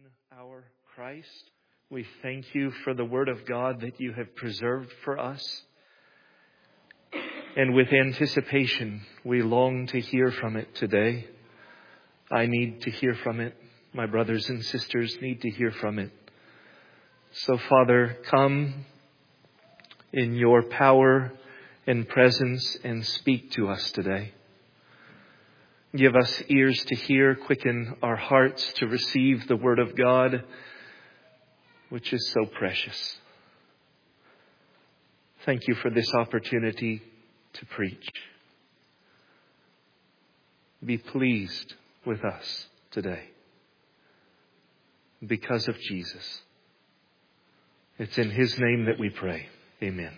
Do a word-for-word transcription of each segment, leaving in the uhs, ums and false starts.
in our Christ. We thank you for the Word of God that you have preserved for us. And with anticipation, we long to hear from it today. I need to hear from it. My brothers and sisters need to hear from it. So, Father, come in your power and presence and speak to us today. Give us ears to hear, quicken our hearts to receive the Word of God, which is so precious. Thank you for this opportunity to preach. Be pleased with us today because of Jesus. It's in His name that we pray. Amen.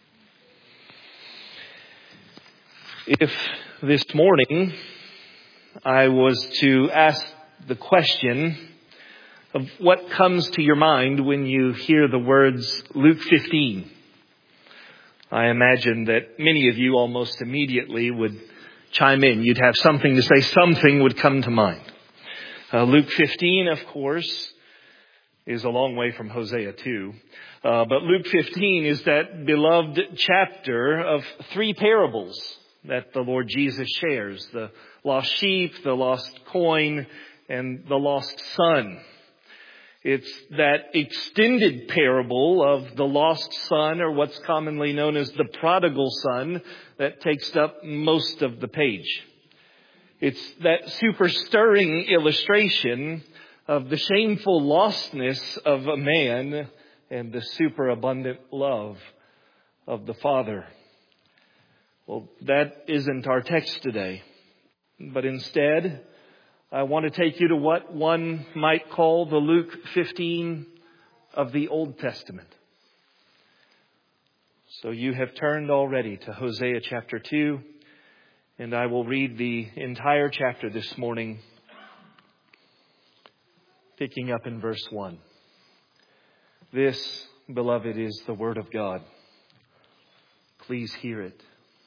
If this morning I was to ask the question of what comes to your mind when you hear the words Luke fifteen, I imagine that many of you almost immediately would chime in. You'd have something to say. Something would come to mind. Uh, Luke fifteen, of course, is a long way from Hosea two. Uh, but Luke fifteen is that beloved chapter of three parables that the Lord Jesus shares. The lost sheep, the lost coin, and the lost son. It's that extended parable of the lost son, or what's commonly known as the prodigal son, that takes up most of the page. It's that super stirring illustration of the shameful lostness of a man and the superabundant love of the Father. Well, that isn't our text today. But instead, I want to take you to what one might call the Luke fifteen of the Old Testament. So you have turned already to Hosea chapter two, and I will read the entire chapter this morning, picking up in verse one. This, beloved, is the word of God. Please hear it.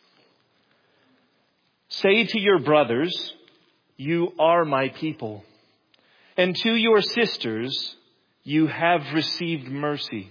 Say to your brothers, you are my people, and to your sisters, you have received mercy.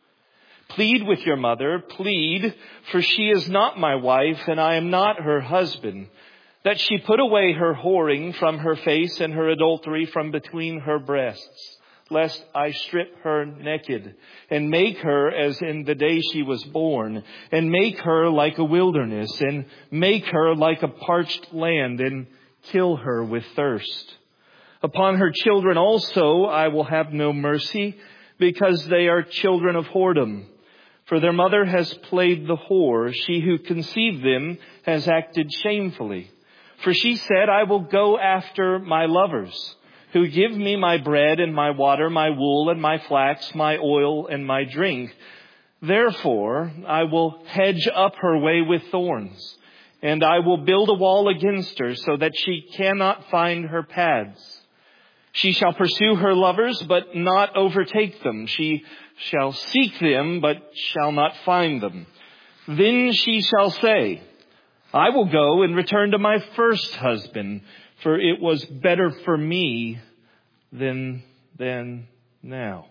Plead with your mother, plead, for she is not my wife, and I am not her husband, that she put away her whoring from her face and her adultery from between her breasts, lest I strip her naked, and make her as in the day she was born, and make her like a wilderness, and make her like a parched land, and kill her with thirst. Upon her children also I will have no mercy, because they are children of whoredom. For their mother has played the whore. She who conceived them has acted shamefully. For she said, I will go after my lovers, who give me my bread and my water, my wool and my flax, my oil and my drink. Therefore I will hedge up her way with thorns, and I will build a wall against her so that she cannot find her paths. She shall pursue her lovers, but not overtake them. She shall seek them, but shall not find them. Then she shall say, I will go and return to my first husband, for it was better for me than, than now.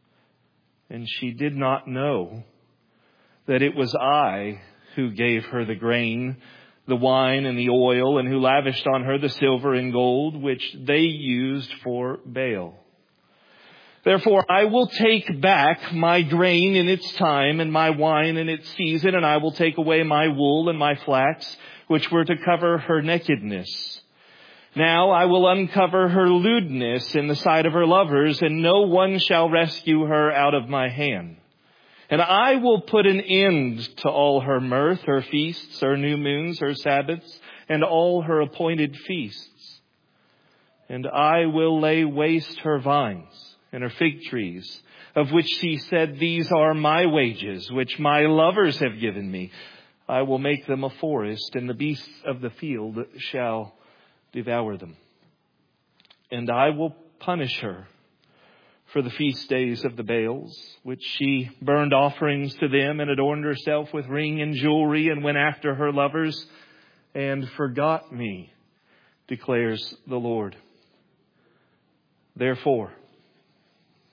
And she did not know that it was I who gave her the grain, the wine and the oil, and who lavished on her the silver and gold, which they used for Baal. Therefore I will take back my grain in its time and my wine in its season, and I will take away my wool and my flax, which were to cover her nakedness. Now I will uncover her lewdness in the sight of her lovers, and no one shall rescue her out of my hand. And I will put an end to all her mirth, her feasts, her new moons, her Sabbaths, and all her appointed feasts. And I will lay waste her vines and her fig trees, of which she said, these are my wages, which my lovers have given me. I will make them a forest, and the beasts of the field shall devour them. And I will punish her for the feast days of the Baals, which she burned offerings to them, and adorned herself with ring and jewelry, and went after her lovers, and forgot me, declares the Lord. Therefore,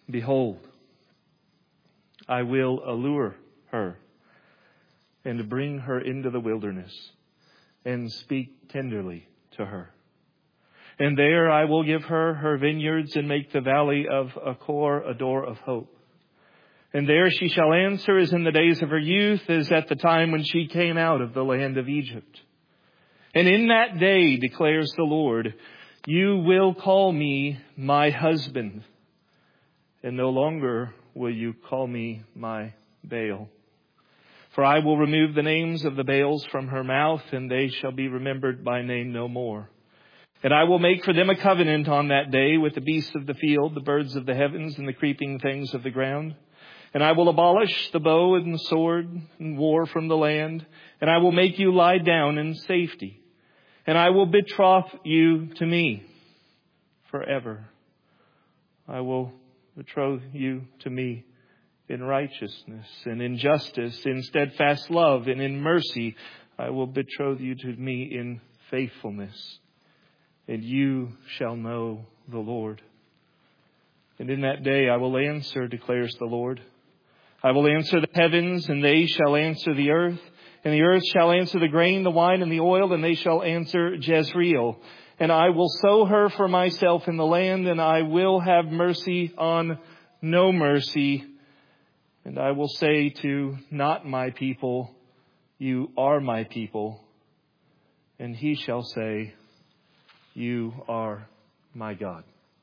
Behold, I will allure her and bring her into the wilderness and speak tenderly to her. And there I will give her her vineyards and make the valley of Achor a door of hope. And there she shall answer as in the days of her youth, as at the time when she came out of the land of Egypt. And in that day, declares the Lord, you will call me my husband, and no longer will you call me my Baal. For I will remove the names of the Baals from her mouth, and they shall be remembered by name no more. And I will make for them a covenant on that day with the beasts of the field, the birds of the heavens, and the creeping things of the ground. And I will abolish the bow and the sword and war from the land. And I will make you lie down in safety. And I will betroth you to me forever. I will betroth you to me in righteousness and in justice, in steadfast love and in mercy. I will betroth you to me in faithfulness. And you shall know the Lord. And in that day I will answer, declares the Lord. I will answer the heavens, and they shall answer the earth. And the earth shall answer the grain, the wine, and the oil, and they shall answer Jezreel. And I will sow her for myself in the land, and I will have mercy on no mercy. And I will say to not my people, you are my people. And he shall say, you are my God.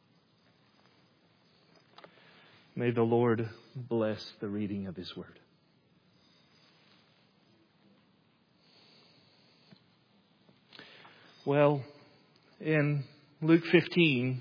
May the Lord bless the reading of His Word. Well, in Luke fifteen,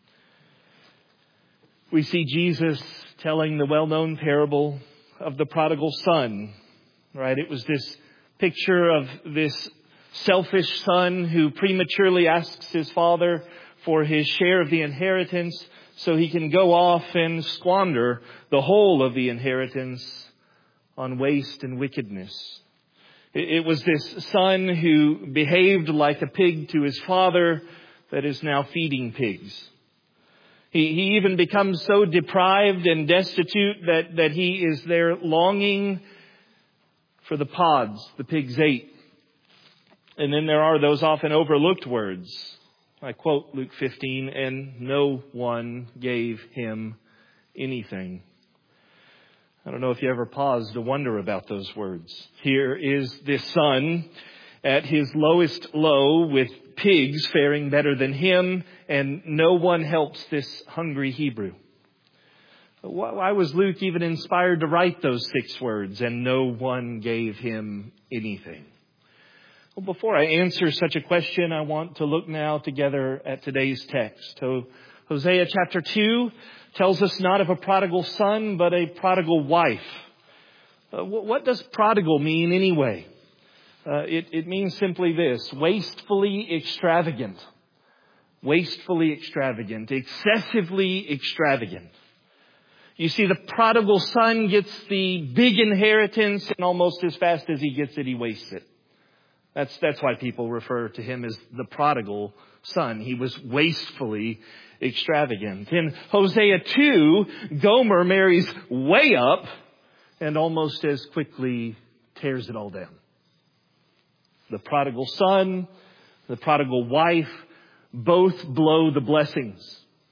we see Jesus telling the well-known parable of the prodigal son. Right? It was this picture of this selfish son who prematurely asks his father for his share of the inheritance so he can go off and squander the whole of the inheritance on waste and wickedness. It was this son who behaved like a pig to his father that is now feeding pigs. He, he even becomes so deprived and destitute that, that he is there longing for the pods the pigs ate. And then there are those often overlooked words. I quote Luke fifteen, and no one gave him anything. I don't know if you ever paused to wonder about those words. Here is this son at his lowest low with pigs faring better than him, and no one helps this hungry Hebrew. Why was Luke even inspired to write those six words, and no one gave him anything? Well, before I answer such a question, I want to look now together at today's text. So, Hosea chapter two tells us not of a prodigal son, but a prodigal wife. Uh, what does prodigal mean anyway? Uh, it, it means simply this: wastefully extravagant. Wastefully extravagant. Excessively extravagant. You see, the prodigal son gets the big inheritance, and almost as fast as he gets it, he wastes it. That's, that's why people refer to him as the prodigal son. He was wastefully extravagant. In Hosea two, Gomer marries way up and almost as quickly tears it all down. The prodigal son, the prodigal wife, both blow the blessings.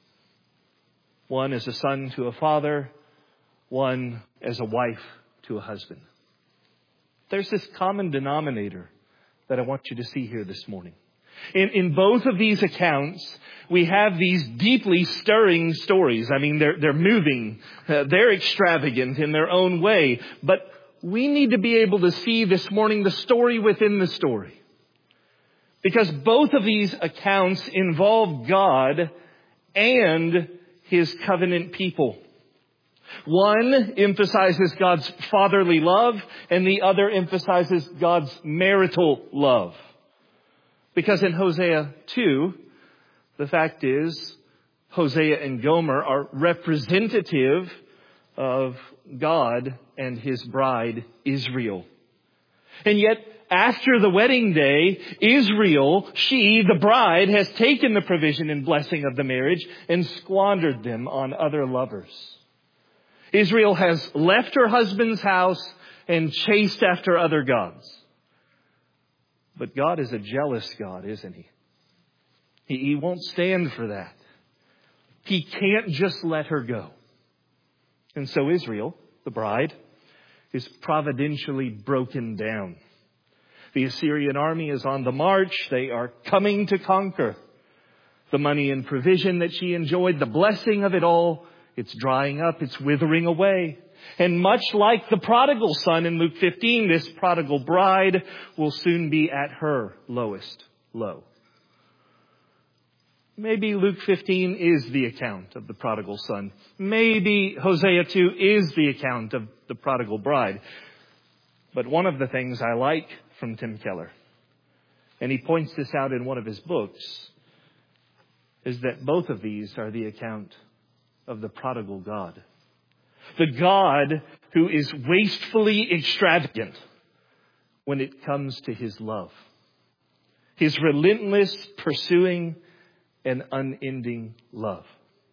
One as a son to a father, one as a wife to a husband. There's this common denominator that I want you to see here this morning. In, in both of these accounts, we have these deeply stirring stories. I mean, they're, they're moving. Uh, they're extravagant in their own way. But we need to be able to see this morning the story within the story. Because both of these accounts involve God and His covenant people. One emphasizes God's fatherly love, and the other emphasizes God's marital love. Because in Hosea two, the fact is, Hosea and Gomer are representative of God and His bride, Israel. And yet, after the wedding day, Israel, she, the bride, has taken the provision and blessing of the marriage and squandered them on other lovers. Israel has left her husband's house and chased after other gods. But God is a jealous God, isn't he? He, he won't stand for that. He can't just let her go. And so Israel, the bride, is providentially broken down. The Assyrian army is on the march. They are coming to conquer. The money and provision that she enjoyed, the blessing of it all, it's drying up, it's withering away. And much like the prodigal son in Luke fifteen, this prodigal bride will soon be at her lowest low. Maybe Luke fifteen is the account of the prodigal son. Maybe Hosea two is the account of the prodigal bride. But one of the things I like from Tim Keller, and he points this out in one of his books, is that both of these are the account of the prodigal God. The God who is wastefully extravagant when it comes to his love. His relentless pursuing and unending love.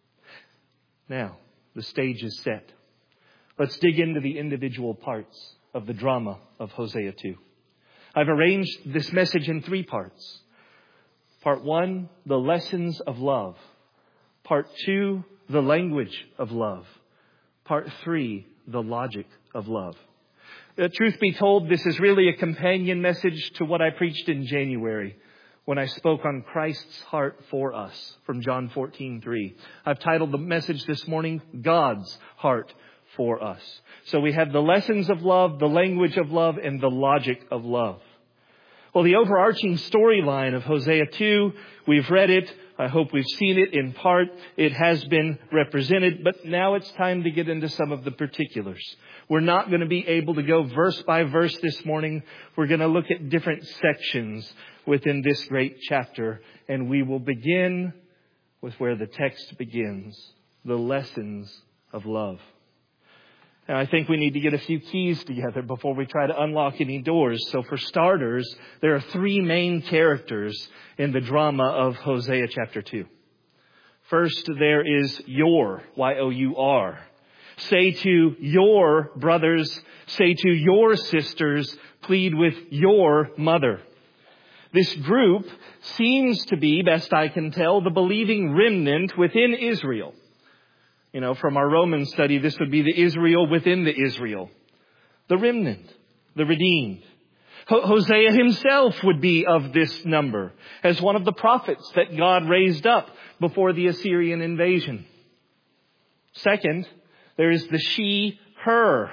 Now, the stage is set. Let's dig into the individual parts of the drama of Hosea two. I've arranged this message in three parts. Part one, the lessons of love. Part two, the language of love. Part three, the logic of love. Uh, truth be told, this is really a companion message to what I preached in January when I spoke on Christ's heart for us from John fourteen three. I've titled the message this morning, God's Heart for Us. So we have the lessons of love, the language of love, and the logic of love. Well, the overarching storyline of Hosea two, we've read it. I hope we've seen it in part. It has been represented, but now it's time to get into some of the particulars. We're not going to be able to go verse by verse this morning. We're going to look at different sections within this great chapter, and we will begin with where the text begins, the lessons of love. And I think we need to get a few keys together before we try to unlock any doors. So for starters, there are three main characters in the drama of Hosea chapter two. First, there is your, Y O U R. Say to your brothers, say to your sisters, plead with your mother. This group seems to be, best I can tell, the believing remnant within Israel. You know, from our Roman study, this would be the Israel within the Israel. The remnant, the redeemed. Hosea himself would be of this number as one of the prophets that God raised up before the Assyrian invasion. Second, there is the she, her.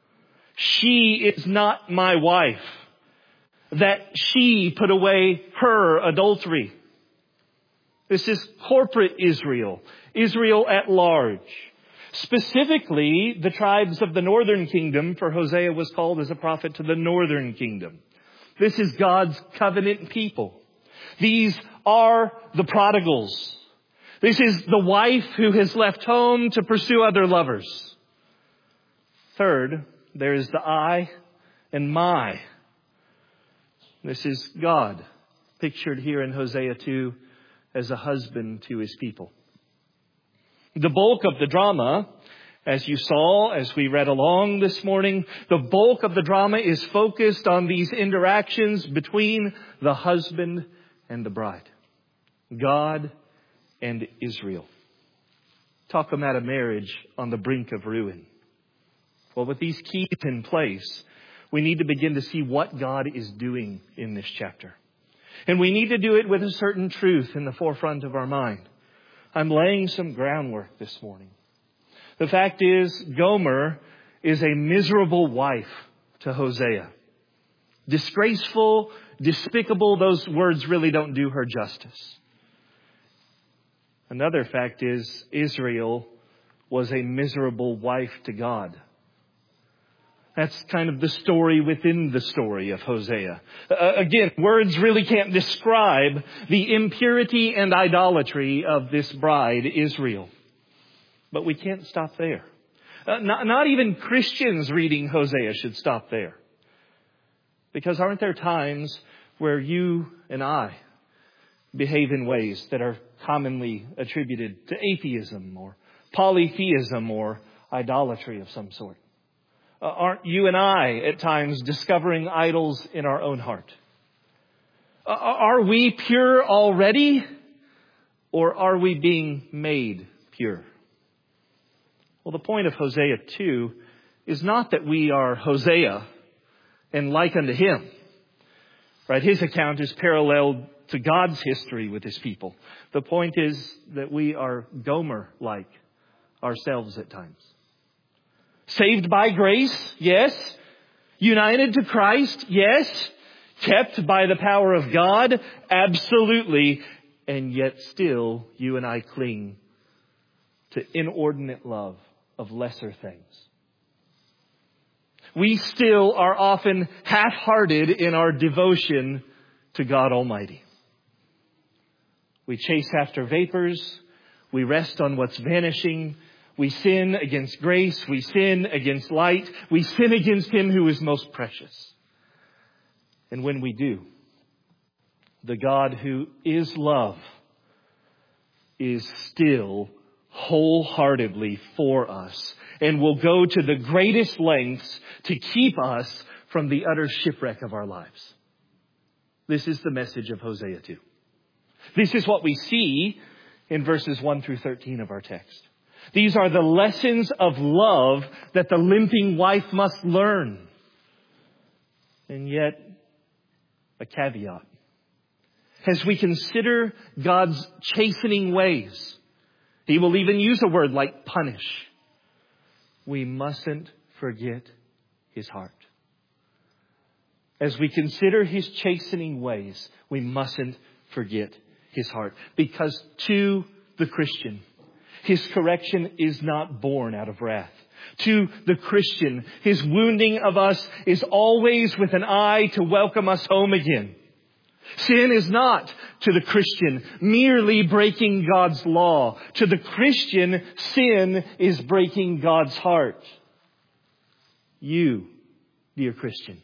She is not my wife. That she put away her adultery. This is corporate Israel, Israel at large. Specifically, the tribes of the northern kingdom, for Hosea was called as a prophet to the northern kingdom. This is God's covenant people. These are the prodigals. This is the wife who has left home to pursue other lovers. Third, there is the I and my. This is God, pictured here in Hosea two as a husband to his people. The bulk of the drama, as you saw, as we read along this morning, the bulk of the drama is focused on these interactions between the husband and the bride. God and Israel. Talk about a marriage on the brink of ruin. Well, with these keys in place, we need to begin to see what God is doing in this chapter. And we need to do it with a certain truth in the forefront of our mind. I'm laying some groundwork this morning. The fact is, Gomer is a miserable wife to Hosea. Disgraceful, despicable, those words really don't do her justice. Another fact is, Israel was a miserable wife to God. That's kind of the story within the story of Hosea. Uh, again, words really can't describe the impurity and idolatry of this bride, Israel. But we can't stop there. Uh, not, not even Christians reading Hosea should stop there. Because aren't there times where you and I behave in ways that are commonly attributed to atheism or polytheism or idolatry of some sort? Uh, aren't you and I at times discovering idols in our own heart? Uh, are we pure already, or are we being made pure? Well, the point of Hosea two is not that we are Hosea and like unto him. Right? His account is paralleled to God's history with his people. The point is that we are Gomer-like ourselves at times. Saved by grace, yes. United to Christ, yes. Kept by the power of God, absolutely. And yet still, you and I cling to inordinate love of lesser things. We still are often half-hearted in our devotion to God Almighty. We chase after vapors. We rest on what's vanishing. We sin against grace. We sin against light. We sin against him who is most precious. And when we do, the God who is love is still wholeheartedly for us and will go to the greatest lengths to keep us from the utter shipwreck of our lives. This is the message of Hosea two. This is what we see in verses one through thirteen of our text. These are the lessons of love that the limping wife must learn. And yet, a caveat. As we consider God's chastening ways, he will even use a word like punish. We mustn't forget his heart. As we consider his chastening ways, we mustn't forget his heart. Because to the Christian, his correction is not born out of wrath. To the Christian, his wounding of us is always with an eye to welcome us home again. Sin is not, to the Christian, merely breaking God's law. To the Christian, sin is breaking God's heart. You, dear Christian,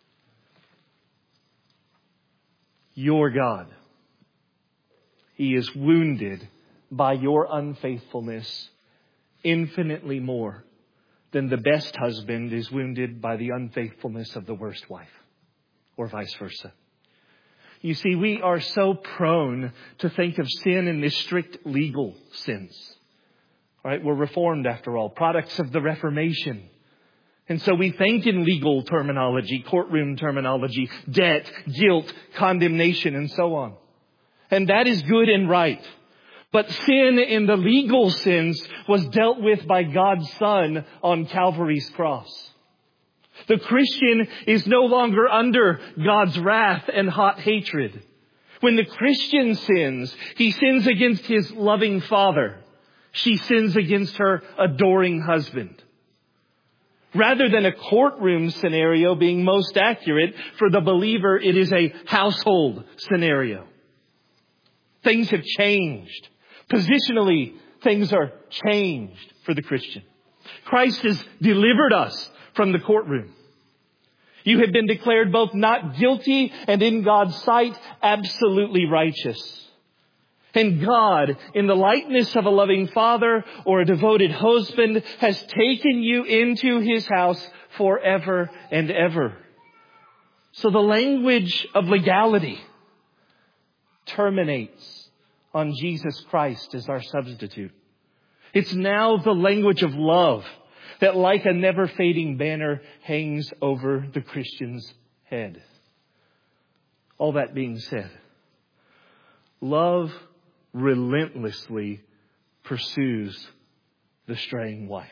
your God, he is wounded by your unfaithfulness infinitely more than the best husband is wounded by the unfaithfulness of the worst wife, or vice versa. You see, we are so prone to think of sin in this strict legal sense. Right? We're Reformed after all, products of the Reformation. And so we think in legal terminology, courtroom terminology, debt, guilt, condemnation, and so on. And that is good and right. But sin in the legal sense was dealt with by God's Son on Calvary's cross. The Christian is no longer under God's wrath and hot hatred. When the Christian sins, he sins against his loving Father. She sins against her adoring husband. Rather than a courtroom scenario being most accurate, for the believer, it is a household scenario. Things have changed. Positionally, things are changed for the Christian. Christ has delivered us from the courtroom. You have been declared both not guilty and in God's sight, absolutely righteous. And God, in the likeness of a loving father or a devoted husband, has taken you into his house forever and ever. So the language of legality terminates on Jesus Christ as our substitute. It's now the language of love that, like a never-fading banner, hangs over the Christian's head. All that being said, love relentlessly pursues the straying wife.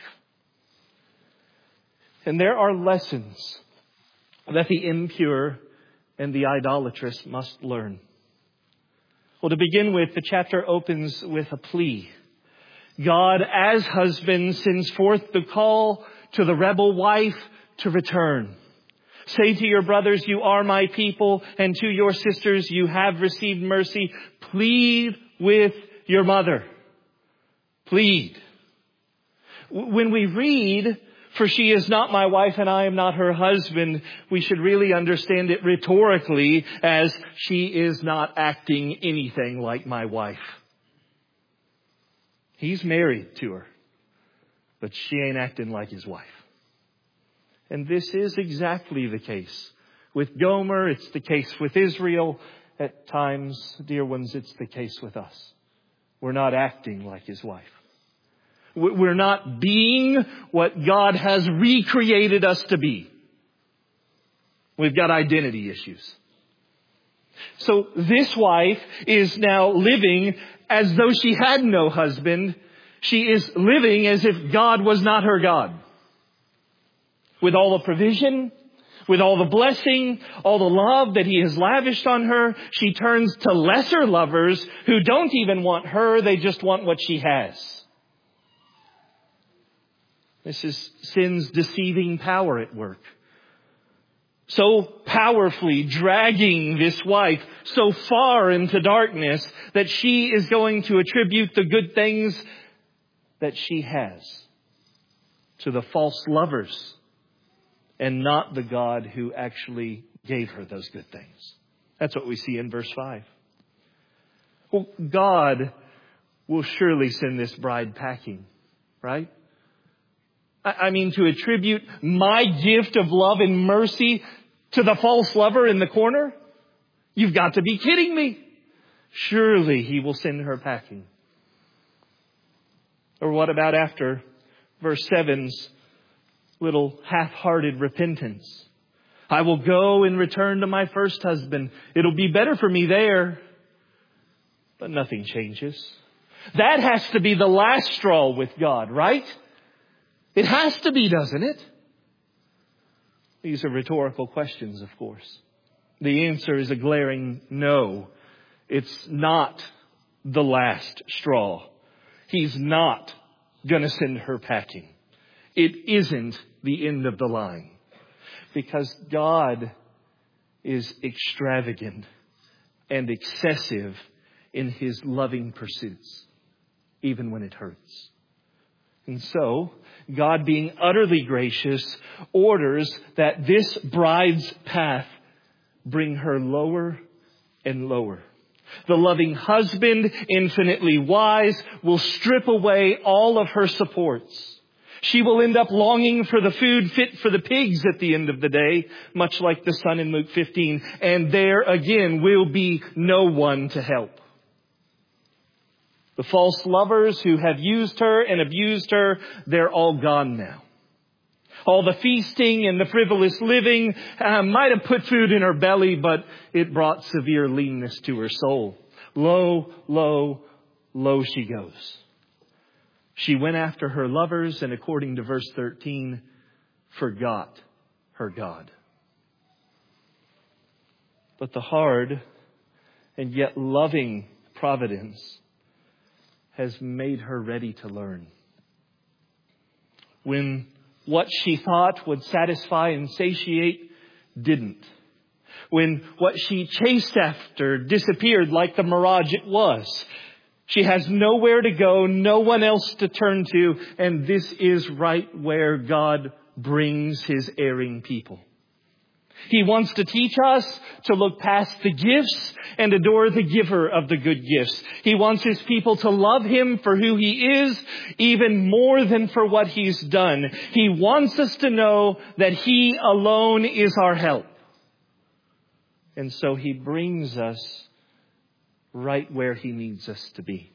And there are lessons that the impure and the idolatrous must learn. Well, to begin with, the chapter opens with a plea. God, as husband, sends forth the call to the rebel wife to return. Say to your brothers, you are my people, and to your sisters, you have received mercy. Plead with your mother. Plead. When we read, for she is not my wife and I am not her husband, we should really understand it rhetorically as she is not acting anything like my wife. He's married to her. but she ain't acting like his wife. And this is exactly the case with Gomer. It's the case with Israel. At times, dear ones, it's the case with us. We're not acting like his wife. We're not being what God has recreated us to be. We've got identity issues. So this wife is now living as though she had no husband. She is living as if God was not her God. With all the provision, with all the blessing, all the love that he has lavished on her, she turns to lesser lovers who don't even want her. They just want what she has. This is sin's deceiving power at work. So powerfully dragging this wife so far into darkness that she is going to attribute the good things that she has to the false lovers and not the God who actually gave her those good things. That's what we see in verse five. Well, God will surely send this bride packing, right? I mean, to attribute my gift of love and mercy to the false lover in the corner? You've got to be kidding me. Surely he will send her packing. Or what about after verse seven's little half-hearted repentance? I will go and return to my first husband. It'll be better for me there. But nothing changes. That has to be the last straw with God, right? It has to be, doesn't it? These are rhetorical questions, of course. The answer is a glaring no. It's not the last straw. He's not going to send her packing. It isn't the end of the line. Because God is extravagant and excessive in his loving pursuits, even when it hurts. And so, God, being utterly gracious, orders that this bride's path bring her lower and lower. The loving husband, infinitely wise, will strip away all of her supports. She will end up longing for the food fit for the pigs at the end of the day, much like the son in Luke fifteen. And there again will be no one to help. The false lovers who have used her and abused her, they're all gone now. All the feasting and the frivolous living uh, might have put food in her belly, but it brought severe leanness to her soul. Low, low, low she goes. She went after her lovers and, according to verse thirteen, forgot her God. But the hard and yet loving providence has made her ready to learn. When what she thought would satisfy and satiate didn't. When what she chased after disappeared like the mirage it was. She has nowhere to go, no one else to turn to, and this is right where God brings his erring people. He wants to teach us to look past the gifts and adore the giver of the good gifts. He wants his people to love him for who he is, even more than for what he's done. He wants us to know that he alone is our help. And so he brings us right where he needs us to be.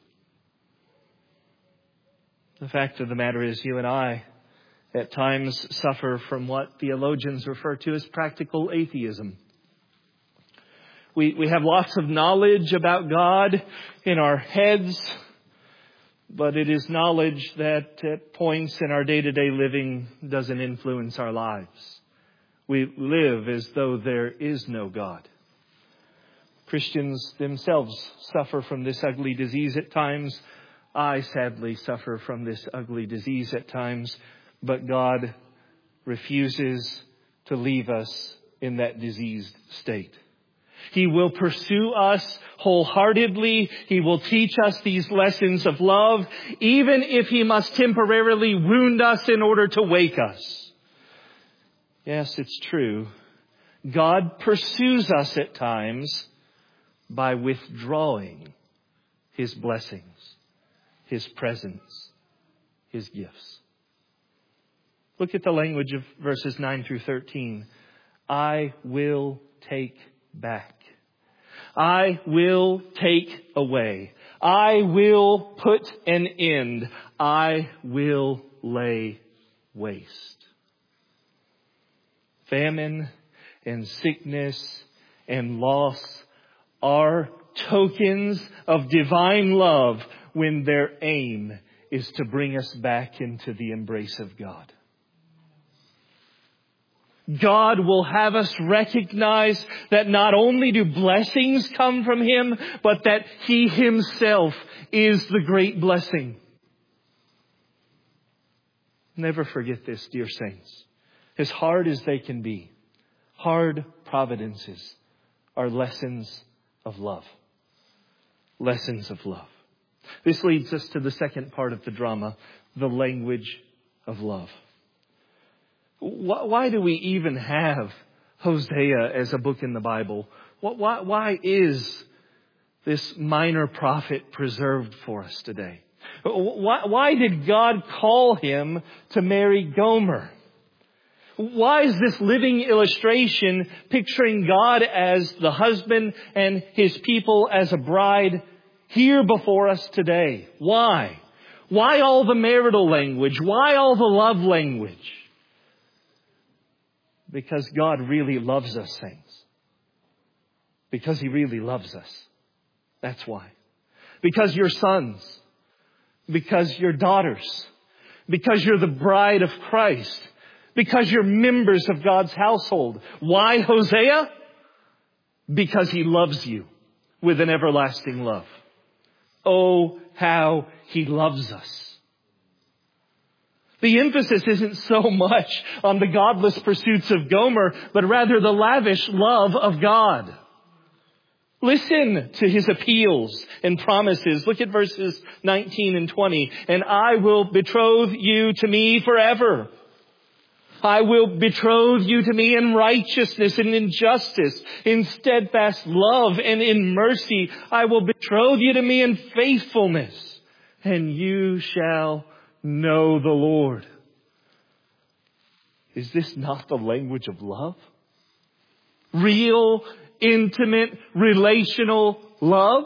The fact of the matter is, you and I at times suffer from what theologians refer to as practical atheism. We, we have lots of knowledge about God in our heads, but it is knowledge that at points in our day-to-day living doesn't influence our lives. We live as though there is no God. Christians themselves suffer from this ugly disease at times. I sadly suffer from this ugly disease at times. But God refuses to leave us in that diseased state. He will pursue us wholeheartedly. He will teach us these lessons of love, even if he must temporarily wound us in order to wake us. Yes, it's true. God pursues us at times by withdrawing his blessings, his presence, his gifts. Look at the language of verses nine through thirteen. I will take back. I will take away. I will put an end. I will lay waste. Famine and sickness and loss are tokens of divine love when their aim is to bring us back into the embrace of God. God will have us recognize that not only do blessings come from Him, but that He Himself is the great blessing. Never forget this, dear saints. As hard as they can be, hard providences are lessons of love. Lessons of love. This leads us to the second part of the drama, the language of love. Why do we even have Hosea as a book in the Bible? Why, why is this minor prophet preserved for us today? Why, why did God call him to marry Gomer? Why is this living illustration picturing God as the husband and His people as a bride here before us today? Why? Why all the marital language? Why all the love language? Because God really loves us, saints. Because He really loves us. That's why. Because you're sons. Because you're daughters. Because you're the bride of Christ. Because you're members of God's household. Why Hosea? Because He loves you with an everlasting love. Oh, how He loves us. The emphasis isn't so much on the godless pursuits of Gomer, but rather the lavish love of God. Listen to His appeals and promises. Look at verses nineteen and twenty. And I will betroth you to me forever. I will betroth you to me in righteousness and in justice, in steadfast love and in mercy. I will betroth you to me in faithfulness, and you shall know the Lord. Is this not the language of love? Real, intimate, relational love?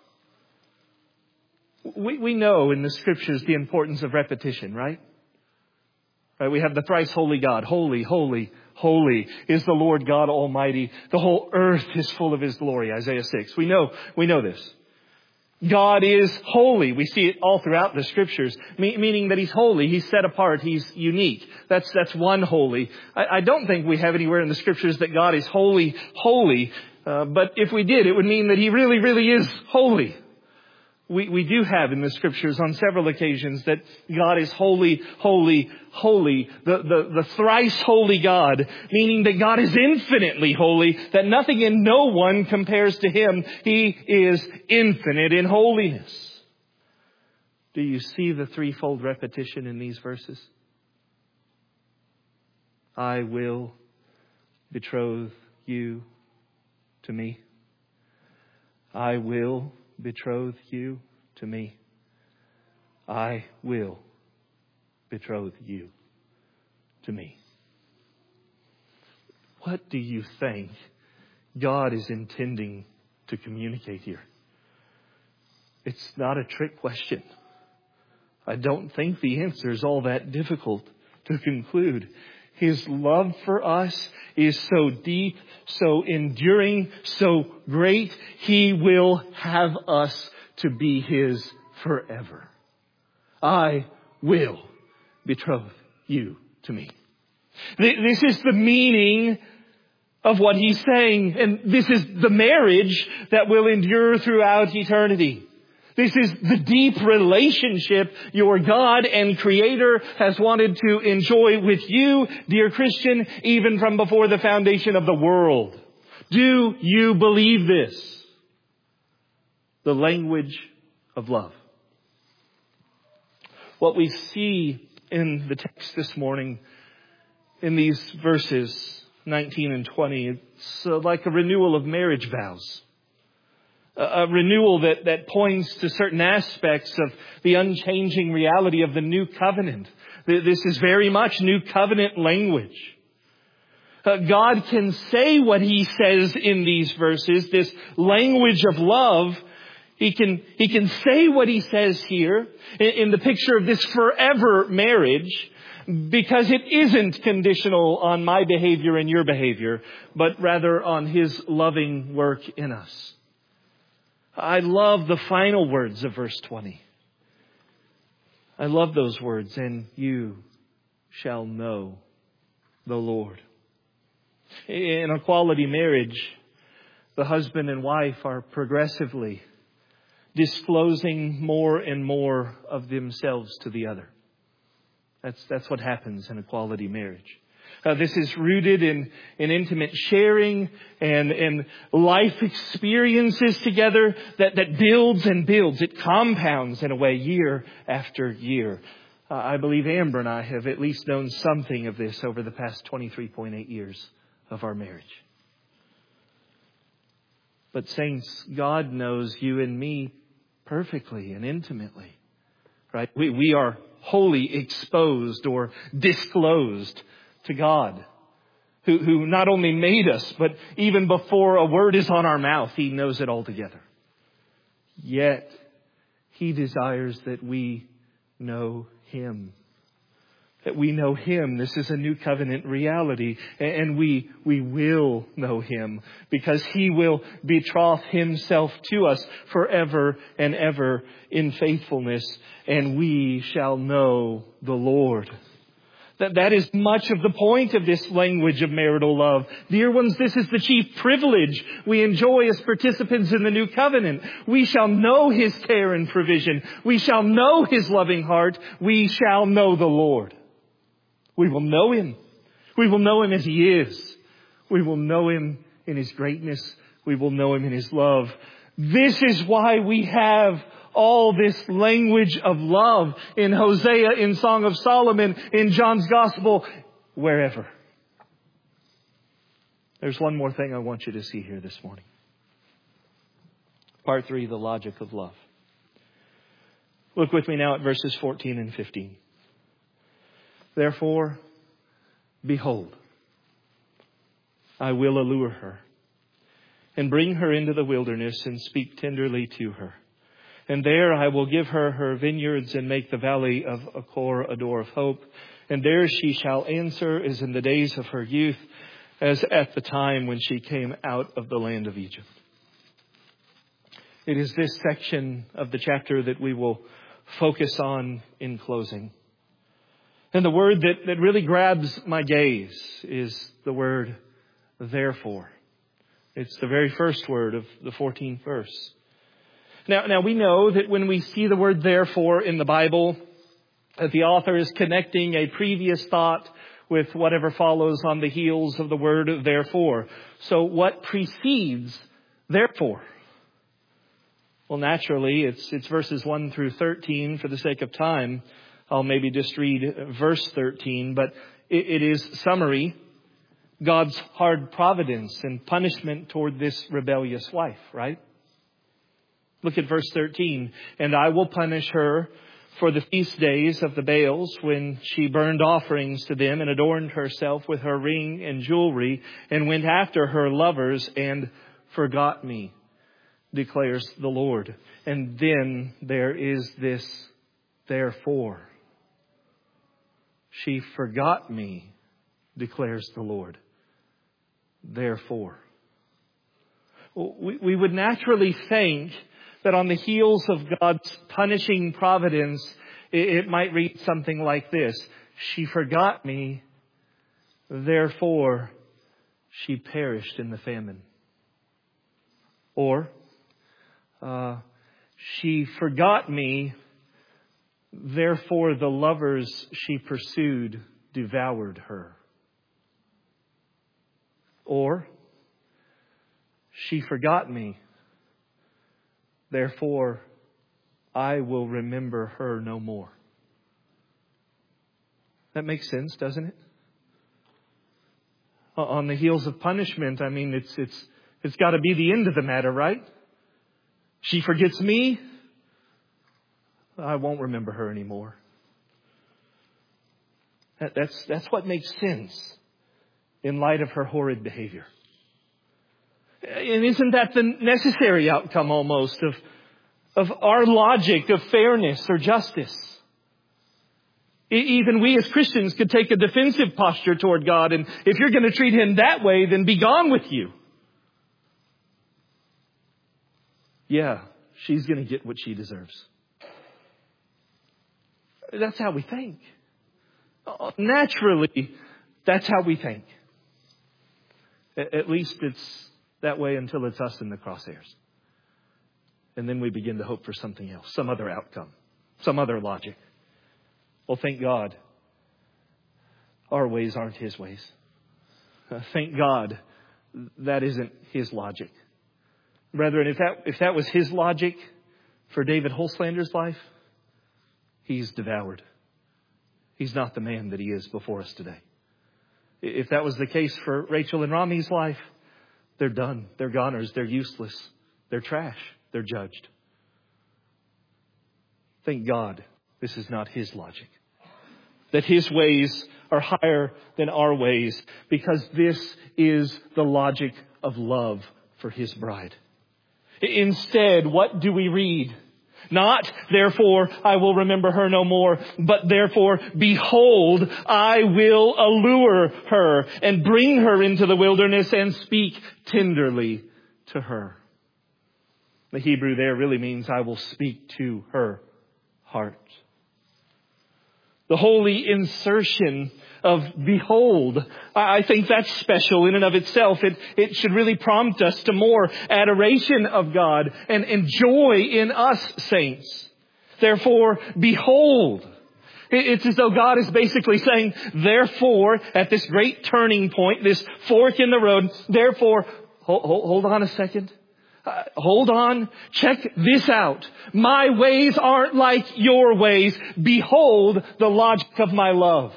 We, we know in the Scriptures the importance of repetition, right? Right? We have the thrice holy God. Holy, holy, holy is the Lord God Almighty. The whole earth is full of His glory. Isaiah six. We know, we know this. God is holy. We see it all throughout the Scriptures, meaning that He's holy, He's set apart, He's unique. That's that's one holy. I, I don't think we have anywhere in the Scriptures that God is holy, holy. Uh, but if we did, it would mean that He really, really is holy. We, we do have in the Scriptures on several occasions that God is holy, holy, holy. The, the, the thrice holy God, meaning that God is infinitely holy, that nothing and no one compares to Him. He is infinite in holiness. Do you see the threefold repetition in these verses? I will betroth you to me. I will betroth you to me. I will betroth you to me. What do you think God is intending to communicate here? It's not a trick question. I don't think the answer is all that difficult to conclude. His love for us is so deep, so enduring, so great. He will have us to be His forever. I will betroth you to me. This is the meaning of what He's saying. And this is the marriage that will endure throughout eternity. This is the deep relationship your God and Creator has wanted to enjoy with you, dear Christian, even from before the foundation of the world. Do you believe this? The language of love. What we see in the text this morning, in these verses nineteen and twenty, it's like a renewal of marriage vows. A renewal that, that points to certain aspects of the unchanging reality of the new covenant. This is very much new covenant language. Uh, God can say what He says in these verses, this language of love. He can, He can say what He says here in, in the picture of this forever marriage, because it isn't conditional on my behavior and your behavior, but rather on His loving work in us. I love the final words of verse twenty. I love those words. And you shall know the Lord. In a quality marriage, the husband and wife are progressively disclosing more and more of themselves to the other. That's, that's what happens in a quality marriage. Uh, this is rooted in, in intimate sharing and, and life experiences together that, that builds and builds. It compounds in a way year after year. Uh, I believe Amber and I have at least known something of this over the past twenty-three point eight years of our marriage. But saints, God knows you and me perfectly and intimately. Right? We, we are wholly exposed or disclosed to God, who, who not only made us, but even before a word is on our mouth, He knows it altogether. Yet, He desires that we know Him. That we know Him. This is a new covenant reality. And we, we will know Him, because He will betroth Himself to us forever and ever in faithfulness. And we shall know the Lord. That, that is much of the point of this language of marital love. Dear ones, this is the chief privilege we enjoy as participants in the new covenant. We shall know His care and provision. We shall know His loving heart. We shall know the Lord. We will know Him. We will know Him as He is. We will know Him in His greatness. We will know Him in His love. This is why we have all this language of love in Hosea, in Song of Solomon, in John's Gospel, wherever. There's one more thing I want you to see here this morning. Part three, the logic of love. Look with me now at verses fourteen and fifteen. Therefore, behold, I will allure her and bring her into the wilderness and speak tenderly to her. And there I will give her her vineyards and make the valley of Achor a door of hope. And there she shall answer as in the days of her youth, as at the time when she came out of the land of Egypt. It is this section of the chapter that we will focus on in closing. And the word that, that really grabs my gaze is the word therefore. It's the very first word of the fourteenth verse. Now, now we know that when we see the word therefore in the Bible, that the author is connecting a previous thought with whatever follows on the heels of the word therefore. So what precedes therefore? Well, naturally, it's it's verses one through thirteen. For the sake of time, I'll maybe just read verse thirteen, but it, it is summary. God's hard providence and punishment toward this rebellious wife, right? Look at verse thirteen. And I will punish her for the feast days of the Baals, when she burned offerings to them and adorned herself with her ring and jewelry and went after her lovers and forgot me, declares the Lord. And then there is this therefore. She forgot me, declares the Lord. Therefore. We, we would naturally think that on the heels of God's punishing providence, it, it might read something like this. She forgot me, therefore she perished in the famine. Or, uh, she forgot me, therefore the lovers she pursued devoured her. Or, she forgot me, therefore I will remember her no more. That makes sense, doesn't it? On the heels of punishment, I mean, it's it's it's got to be the end of the matter, right? She forgets me, I won't remember her anymore. That, that's, that's what makes sense in light of her horrid behavior. And isn't that the necessary outcome almost of, of our logic of fairness or justice? Even we as Christians could take a defensive posture toward God, and if you're going to treat Him that way, then be gone with you. Yeah, she's going to get what she deserves. That's how we think. Naturally, that's how we think. At least it's that way until it's us in the crosshairs. And then we begin to hope for something else, some other outcome, some other logic. Well, thank God, our ways aren't His ways. Uh, thank God, that isn't His logic. Brethren, if that, if that was His logic for David Holslander's life, he's devoured. He's not the man that he is before us today. If that was the case for Rachel and Rami's life, they're done. They're goners. They're useless. They're trash. They're judged. Thank God this is not His logic. That His ways are higher than our ways, because this is the logic of love for His bride. Instead, what do we read? Not, therefore, I will remember her no more, but therefore, behold, I will allure her and bring her into the wilderness and speak tenderly to her. The Hebrew there really means I will speak to her heart. The holy insertion of behold, I think that's special in and of itself. It, it should really prompt us to more adoration of God and, and joy in us, saints. Therefore, behold. It's as though God is basically saying, therefore, at this great turning point, this fork in the road, therefore, hold, hold on a second. Uh, hold on. Check this out. My ways aren't like your ways. Behold the logic of my love.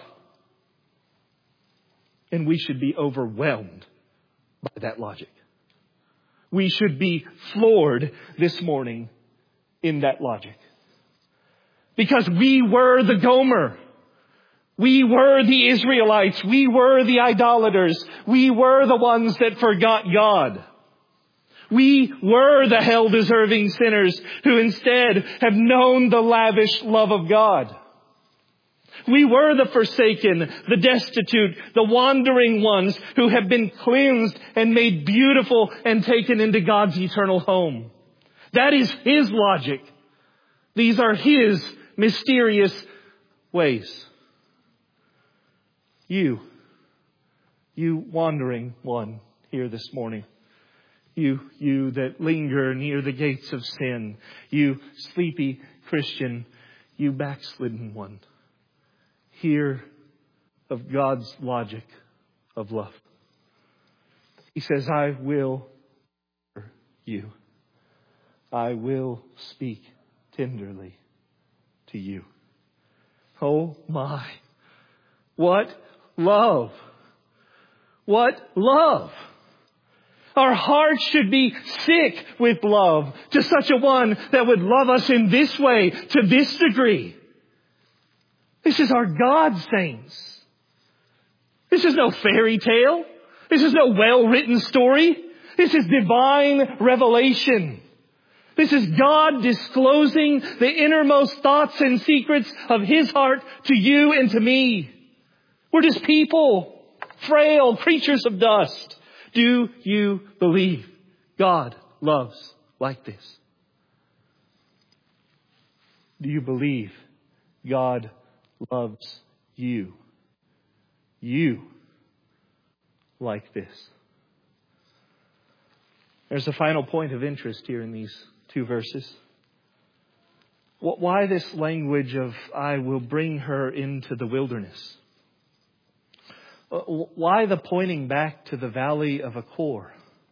And we should be overwhelmed by that logic. We should be floored this morning in that logic. Because we were the Gomer. We were the Israelites. We were the idolaters. We were the ones that forgot God. We were the hell-deserving sinners who instead have known the lavish love of God. We were the forsaken, the destitute, the wandering ones who have been cleansed and made beautiful and taken into God's eternal home. That is His logic. These are His mysterious ways. You, you wandering one here this morning. You, you that linger near the gates of sin. You sleepy Christian. You backslidden one. Hear of God's logic of love. He says, I will you. I will speak tenderly to you. Oh my. What love. What love. Our hearts should be sick with love to such a one that would love us in this way, to this degree. This is our God, saints. This is no fairy tale. This is no well-written story. This is divine revelation. This is God disclosing the innermost thoughts and secrets of His heart to you and to me. We're just people, frail creatures of dust. Do you believe God loves like this? Do you believe God loves you? You like this? There's a final point of interest here in these two verses. Why this language of I will bring her into the wilderness? Why the pointing back to the valley of Achor?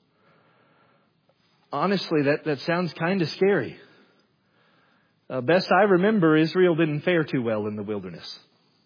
Honestly, that, that sounds kind of scary. Uh, best I remember, Israel didn't fare too well in the wilderness.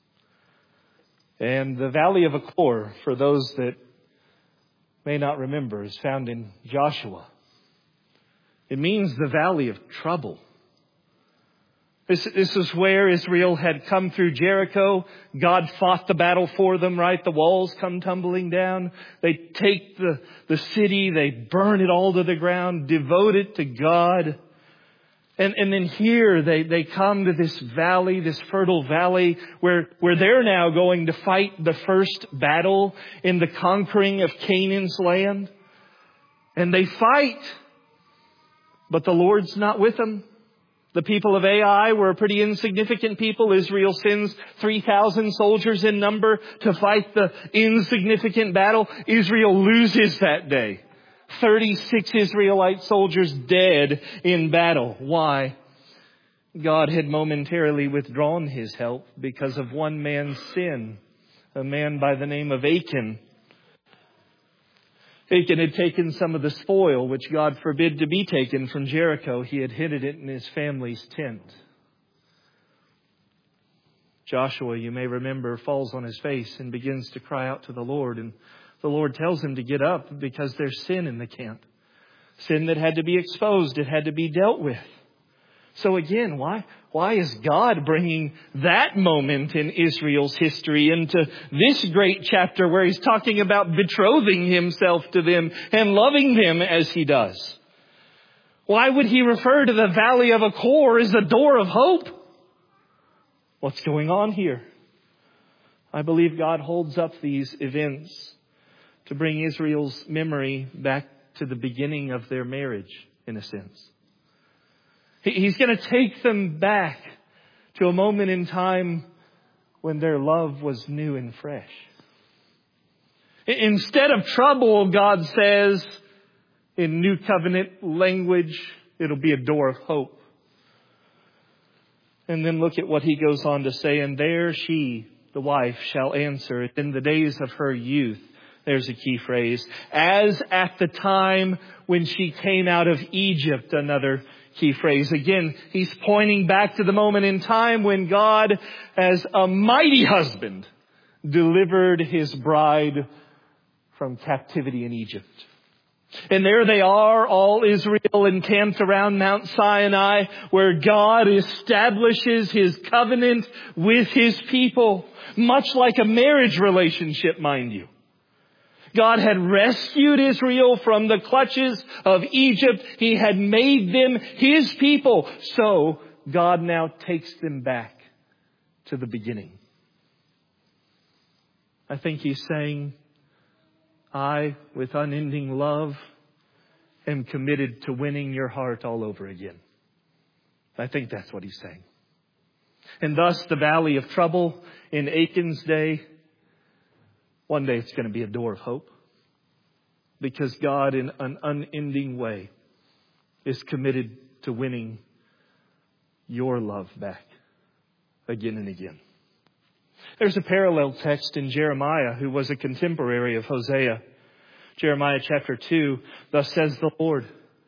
And the valley of Achor, for those that may not remember, is found in Joshua. It means the valley of trouble. This, this is where Israel had come through Jericho. God fought the battle for them, right? The walls come tumbling down. They take the, the city, they burn it all to the ground, devote it to God. And, and then here they, they come to this valley, this fertile valley, where, where they're now going to fight the first battle in the conquering of Canaan's land. And they fight, but the Lord's not with them. The people of Ai were a pretty insignificant people. Israel sends three thousand soldiers in number to fight the insignificant battle. Israel loses that day. thirty-six Israelite soldiers dead in battle. Why? God had momentarily withdrawn His help because of one man's sin. A man by the name of Achan. Achan had taken some of the spoil which God forbid to be taken from Jericho. He had hidden it in his family's tent. Joshua, you may remember, falls on his face and begins to cry out to the Lord. And the Lord tells him to get up because there's sin in the camp. Sin that had to be exposed. It had to be dealt with. So again, why, why is God bringing that moment in Israel's history into this great chapter where He's talking about betrothing Himself to them and loving them as He does? Why would He refer to the valley of Achor as the door of hope? What's going on here? I believe God holds up these events to bring Israel's memory back to the beginning of their marriage, in a sense. He's going to take them back to a moment in time when their love was new and fresh. Instead of trouble, God says, in New Covenant language, it'll be a door of hope. And then look at what He goes on to say, and there she, the wife, shall answer in the days of her youth. There's a key phrase. As at the time when she came out of Egypt, another key phrase. Again, He's pointing back to the moment in time when God, as a mighty husband, delivered His bride from captivity in Egypt. And there they are, all Israel encamped around Mount Sinai, where God establishes His covenant with His people, much like a marriage relationship, mind you. God had rescued Israel from the clutches of Egypt. He had made them His people. So God now takes them back to the beginning. I think He's saying, I, with unending love, am committed to winning your heart all over again. I think that's what He's saying. And thus the valley of trouble in Achan's day, one day it's going to be a door of hope. Because God, in an unending way, is committed to winning your love back again and again. There's a parallel text in Jeremiah, who was a contemporary of Hosea. Jeremiah chapter two, thus says the Lord,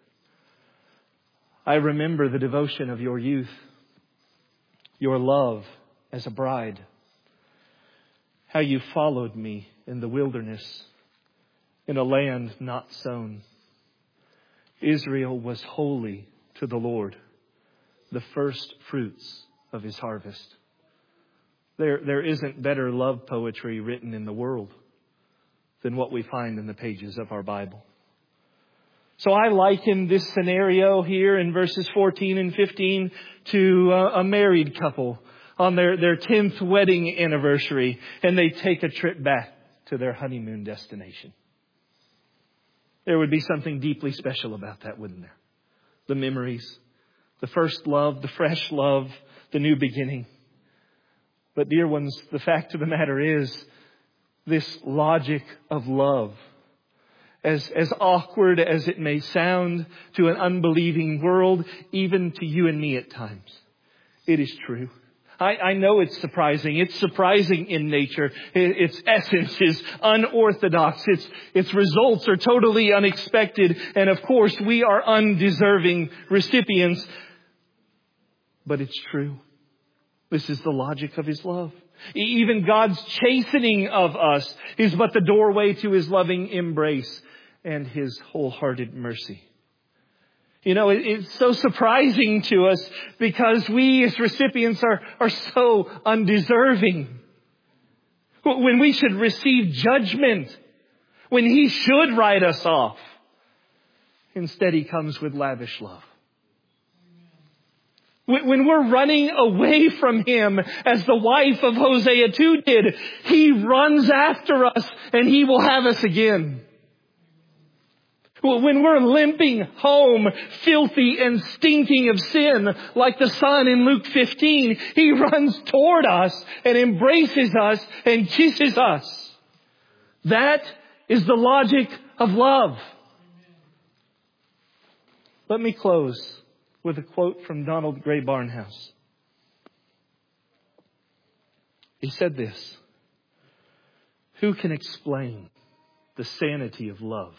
I remember the devotion of your youth, your love as a bride, how you followed me in the wilderness, in a land not sown. Israel was holy to the Lord, the first fruits of His harvest. There, there isn't better love poetry written in the world than what we find in the pages of our Bible. So I liken this scenario here in verses fourteen and fifteen to a married couple on their, their tenth wedding anniversary, and they take a trip back to their honeymoon destination. There would be something deeply special about that, wouldn't there? The memories, the first love, the fresh love, the new beginning. But dear ones, the fact of the matter is, this logic of love, as, as awkward as it may sound to an unbelieving world, even to you and me at times, it is true. I, I know it's surprising. It's surprising in nature. Its essence is unorthodox. Its, its results are totally unexpected. And of course, we are undeserving recipients. But it's true. This is the logic of His love. Even God's chastening of us is but the doorway to His loving embrace and His wholehearted mercy. You know, it, it's so surprising to us because we as recipients are, are so undeserving. When we should receive judgment, when He should write us off. Instead, He comes with lavish love. When we're running away from Him, as the wife of Hosea two did, He runs after us and He will have us again. When we're limping home, filthy and stinking of sin, like the son in Luke fifteen, He runs toward us and embraces us and kisses us. That is the logic of love. Let me close with a quote from Donald Gray Barnhouse. He said this: "Who can explain the sanity of love?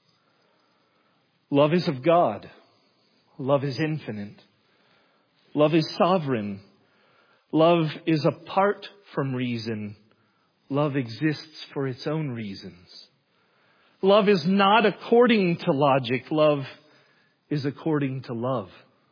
Love is of God. Love is infinite. Love is sovereign. Love is apart from reason. Love exists for its own reasons. Love is not according to logic. Love is according to love."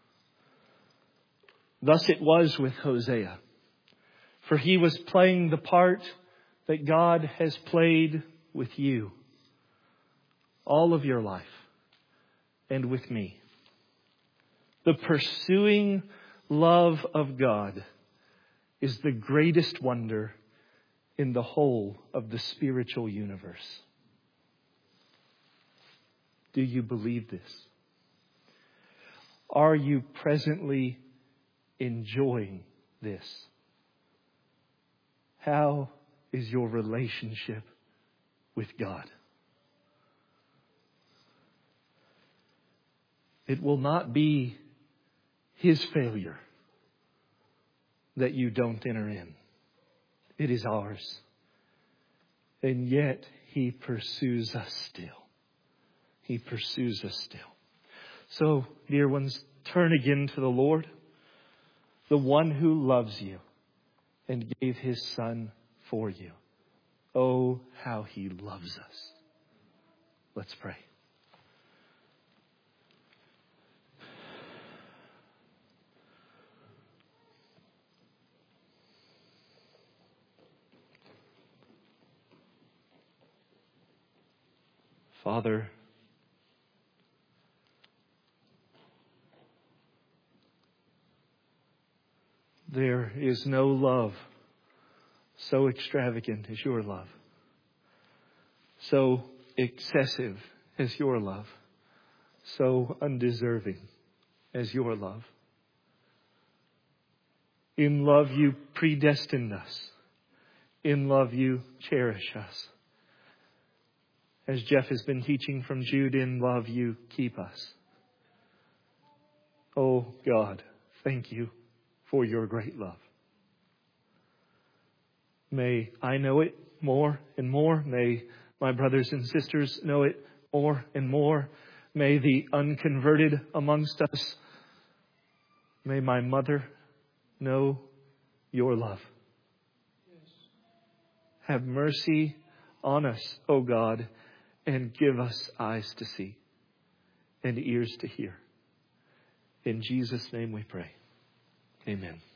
Thus it was with Hosea, for he was playing the part that God has played with you all of your life and with me. The pursuing love of God is the greatest wonder in the whole of the spiritual universe. Do you believe this? Are you presently enjoying this? How is your relationship with God? It will not be His failure that you don't enter in. It is ours. And yet He pursues us still. He pursues us still. So, dear ones, turn again to the Lord, the one who loves you and gave His Son for you. Oh, how He loves us. Let's pray. Father, there is no love so extravagant as your love, so excessive as your love, so undeserving as your love. In love you predestined us. In love you cherish us. As Jeff has been teaching from Jude, in love you keep us. Oh God, thank you for your great love. May I know it more and more. May my brothers and sisters know it more and more. May the unconverted amongst us, may my mother know your love. Have mercy on us, O God, and give us eyes to see and ears to hear. In Jesus' name we pray. Amen.